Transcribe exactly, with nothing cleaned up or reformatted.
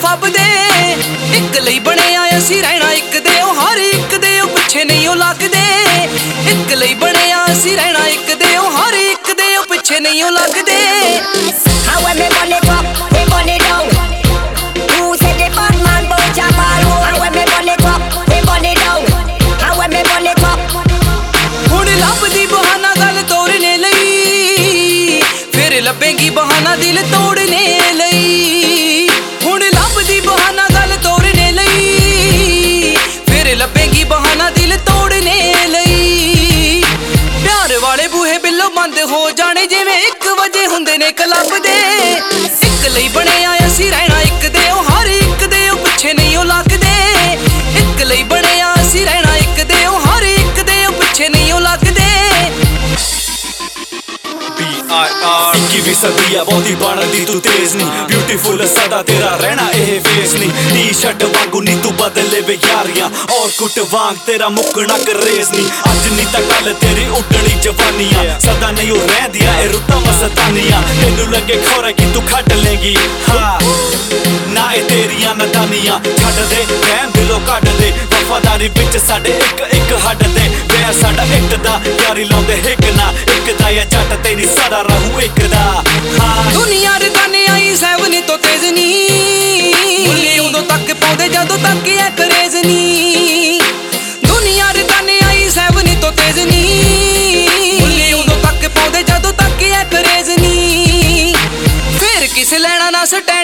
जवाब दे। एक लई बने आए असी रहना एक दे, ओ हर एक दे ओ पिछे नहीं ओ लगदे। एक लई बने आए असी रहना एक दे, ओ हर एक दे ओ पिछे नहीं ओ लगदे। How when me money up, me money down. Who said the bad man bout your ball? How when me money up, me money down. How when me money up. हुण लभदी बहाना गल तोड़ने लई, फिर लभेगी बहाना दिल तोड़ने लई। हुण लभदी बहाना गल तोड़ने लई, फिर लभेगी बहाना दिल तोड़ने लई। प्यार वाले बूहे बिल्लो बंद हो जाने जिवें एक वजे हुंदे ने क्लब दे। एक लई बने आए असी रहना एक दे, ओ हर एक दे ओ पिछे नहीं ओ लगदे। एक लई बने आए असी रहना एक दे, ओ हर एक दे ओ पिछे नहीं ओ लगदे। इक्कीवीं सदी आ बहुती बनदी तू तेज नी, ब्यूटीफुल सदा तेरा रहना एह फेस नी। टी शर्ट वांगू नी तू बदले वे यारियां, और कुट वांग तेरा मुकना करेज नी। अज नी तां कल तेरी उड्डनी जवानियां, सदा नहीं ओ रहंदियां ए रुत्तां मस्तानियां। तेनू लगे खौरे कि तू खट लेगी, हाँ ना ए तेरियां नदानियां। छड्ड दे रहम दिलों कड्ड दे, वफादारी विच साडे इक इक हट दे। वैर साडा इक दा यारी लाउंदे हिक ना, इक दा या जट तेरी सदा रहू इक दा। दुनिया रताने आई सैवनी तो तेज नी, मुल्ली उदों तक पाउंदे जदों तक ऐ करेज नी। दुनिया रताने आई सैवनी तो तेज नी, मुल्ली उदों तक पाउंदे जदों तक ऐ करेज नी। फिर किस लैना ना सटै